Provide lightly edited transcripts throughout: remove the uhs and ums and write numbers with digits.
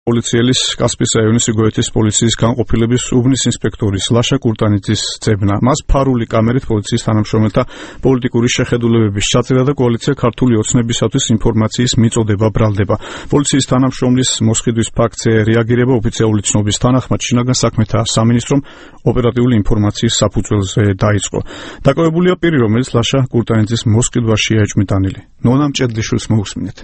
პოლიციელის კასპიის რაიონის იგოეთის პოლიციის განყოფილების უბნის ინსპექტორის ლაშა კურტანიძის ძებნა. მას ფარული კამერით პოლიციის თანამშრომელთა პოლიტიკური შეხედულებების ჩაწერა და კოალიცია ქართული ოცნებისათვის ინფორმაციის მიწოდება ბრალდება. პოლიციის თანამშრომლის მოსყიდვის ფაქტზე რეაგირება ოფიციალური ცნობის თანახმად შინაგან საქმეთა სამინისტრომ ოპერატიული ინფორმაციის საფუძველზე დაიწყო. დაკავებულია პირი, რომელიც ლაშა კურტანიძის მოსყიდვაშია ეჭვმიტანილი. ნონა მჭედლიშვილს მოусმინეთ.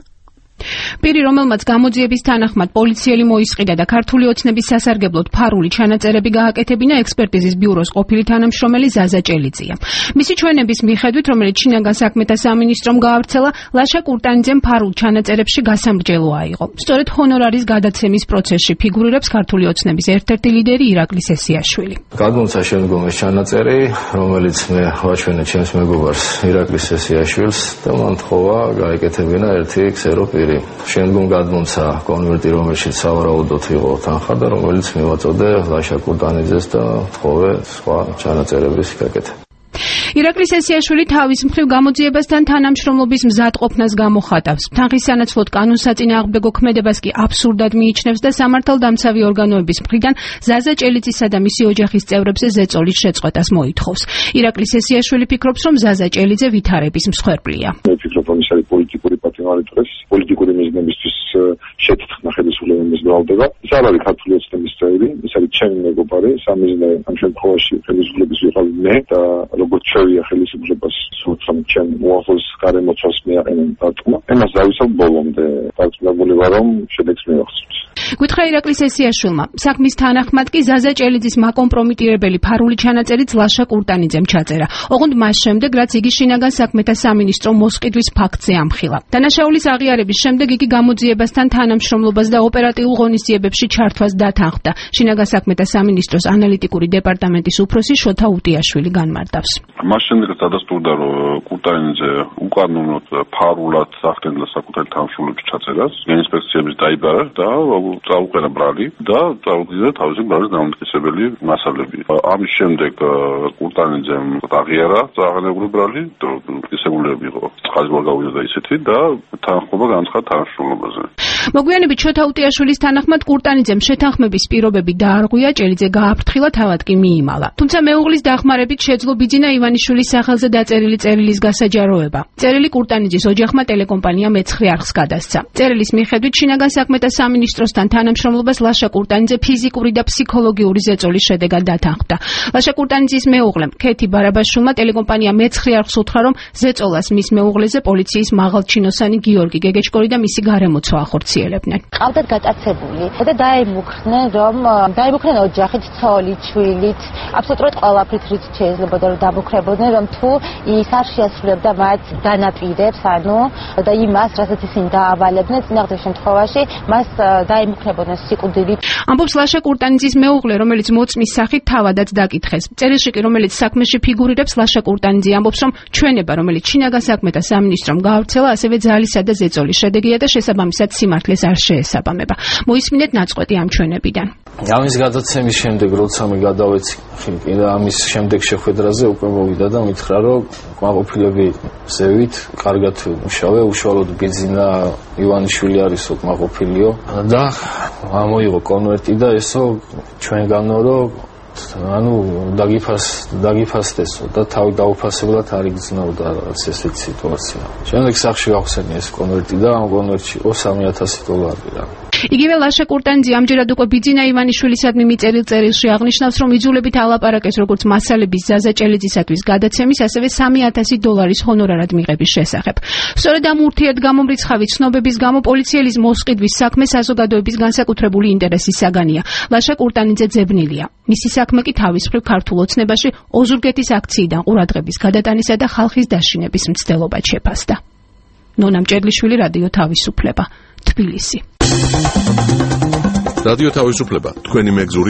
პირი, რომელმაც გამოძიების თანახმად პოლიციელი მოისყიდა და ქართული ოცნების სასარგებლოდ ფარული ჩანაწერები გააკეთებინა, ექსპერტიზის ბიუროს ყოფილი თანამშრომელი ზაზა ჭელიძეა. მისი ჩვენების მიხედვით, რომელიც შინაგან საქმეთა სამინისტრომ გაავრცელა, ლაშა კურტანიძემ ფარულ ჩანაწერებში გასამრჯელო აიღო. სწორედ ჰონორარის გადაცემის პროცესში ფიგურირებს ქართული ოცნების ერთ-ერთი ლიდერი ირაკლი სესიაშვილი. გადმოცა შემდგომ ეს ჩანაწერი, რომელიც მე ვაჩვენე ჩემს მეგობარს ირაკლი სესიაშვილს და მან თხოვა გაეკეთებინა ერთი ქსერო პირი. შემდგომ გადმოცა კონვერტი, რომელშიც სავარაუდოდ იყო თანხა და რომელიც მივაწოდე ლაშა კურტანიძეს და თხოვე სხვა ჩანაწერების გაკეთება. ირაკლი სესიაშვილი თავის მხრივ გამოძიებასთან თანამშრომლობის მზადყოფნას გამოხატავს. თანხის სანაცვლოდ კანონსაწინააღმდეგო ქმედებას კი აბსურდად მიიჩნევს და სამართალდამცავი ორგანოების მხრიდან ზაზა ჭელიძისა და მისი ოჯახის წევრებზე ზეწოლის შეწყვეტას მოითხოვს. ირაკლი სესიაშვილი ფიქრობს, რომ ზაზა ჭელიძე ვითარების მსხვერპლია. მე ვფიქრობ, რომ ის არის პოლიტიკური პატიმარიტყვეს, პოლიტიკური მიზნებისთვის შეთანხმა ხელისუფლების ბრალდება. ის არ არის ქართული ოცნების წევრი, ის არის ჩემი მეგობარი, სამიზნე ამ შემთხვევაში ხელისუფლების ვიყავ მე და როგორც შევია ხელისუფლებას სულთ რომ ჩემ უახლოს გარემოცვას მიაყენონ დარტყმა. ამას დავისალ ბოლომდე დარწმუნებული ვარ, რომ შედეგს მივახცევთ. გითხრა ირაკლი სესიაშვილმა, საქმის თანახმად კი ზაზა ჭელიძის მაკომპრომიტირებელი ფარული ჩანაწერიც ლაშა კურტანიძემ ჩაწერა. ოღონდ მას შემდეგ, რაც იგი შინაგან საქმეთა სამინისტრომ მოსყიდვის ფაქტზე ამხილა. დანაშაულის აღიარების შემდეგ იგი გამოძიებასთან თანამშრომლობას და ოპერატიულ ღონისძიებებში ჩართვას დათანხმდა. შინაგან საქმეთა სამინისტროს ანალიტიკური დეპარტამენტის უფროსი შოთა უტიაშვილი განმარტავს. მას შემდეგ დადასტურდა, რომ კურტანიძე უკანონოდ ფარულად ახდენდა საკუთარ თანამშრომლებს ჩაწერას, ინსპექციების დაიბარა და წაუყენა ბრალი და წაუგზავნა თავისი ბრალის დამამტკიცებელი მასალები. ამის შემდეგ კურტანიძემ აღიარა წაღანებული ბრალი, დამამტკიცებულები იყო. წყალს გავიდა და ისეთი და თანხმობა განაცხადა თანამშრომლობაზე. მოგვიანებით შოთა უტიაშვილის თანახმად კურტანიძემ შეთანხმების პირობები დაარღვია, ჭელიძე გააფრთხილა, თავად კი მიიმალა. თუმცა მეუღლის დახმარებით შეძლო ბიძინა ივანიშვილის სახელზე დაწერილი წერილის გასაჯაროება. წერილი კურტანიძის ოჯახმა ტელეკომპანია მეცხრე არხს გადასცა. წერილის მიხედვით შინაგან საქმეთა სამინისტროსთან თანამშრომლობას ლაშა კურტანიძე ფიზიკური და ფსიქოლოგიური ზეწოლის შედეგად დათანხმდა. ლაშა კურტანიძის მეუღლემ ქეთი ბარაბაშვილმა ტელეკომპანია მეცხრე არხს უთხრა, რომ ზეწოლას მის მეუღლეზე პოლიციის მაღალჩინოსანი გიორგი გეგეჭკორი და მისი გარემოცვა ახორციელებდნენ. ყავდათ გატაცებული და დაიმუქრნენ ოჯახით, ცოლით, შვილით, აბსოლუტურად ყველაფრით, რით შეიძლებოდა რომ დამუქრებოდნენ, რომ თუ ის არ შეასრულებდა მათ განაპირებს, და იმას, რასაც ისინი დაავალებდნენ, წინააღმდეგ შემთხვევაში მას დაიმუქრებოდნენ სიკვდილით. ამბობს ლაშა კურტანიძის მეუღლე, რომელიც მოწმის სახით თავადაც დაკითხეს. წერილში კი, რომელიც საქმეში ფიგურირებს, ლაშა კურტანიძე ამბობს, რომ ჩვენება, რომელიც შინაგან საქმეთა სამინისტრომ გაავრცელა, ასევე ძალისა და ზეწოლის შედეგია და შესაბამისად სიმართლეს არ შეესაბამება. მოისმინეთ ნაწყვეტი ამ ჩვენებიდან. ამის გადაცემის შემდეგ, როცა მე გადავეცი და ამის შემდეგ შეხვედრაზე უკვე მოვიდა და მითხრა, რომ კმაყოფილები ზევით, კარგად მუშავე, უშუალოდ ბიძინა ივანიშვილი არისო კმაყოფილიო და ამოიღო კონვერტი და ესო ჩვენგანო რომ დაგიფასდესო და თავი დაუფასებლად არ იგრძნობდა ესეთი სიტუაცია. შემდეგ სახში გავხსენი ეს კონვერტი და ამ კონვერტში იყო $3,000. იგივე ლაშა კურტანიძე ამჯერად უკვე ბიძინა ივანიშვილისადმი მიწერილ წერილში აღნიშნავს, რომ იძულებით ალაპარაკეს როგორც მასალების ზაზა ჭელიძისათვის გადაცემის, ასევე $3,000 ჰონორარად მიღების შესახებ. სწორედ ამ ურთიერთგამომრიცხავი ცნობების გამო პოლიციელის მოსყიდვის საქმე საზოგადოების განსაკუთრებული ინტერესის საგანია. ლაშა კურტანიძე ძებნილია. მისი საქმე კი თავის მხრივ ქართულ ოცნებაში ოზურგეთის აქციიდან ყურადღების გადატანისა და ხალხის დაშინების მცდელობად შეფასდა. ნონა მჭედლიშვილი, რადიო თავისუფლება, თბილისი. რადიო თავისუფლება, თქვენი მეგზური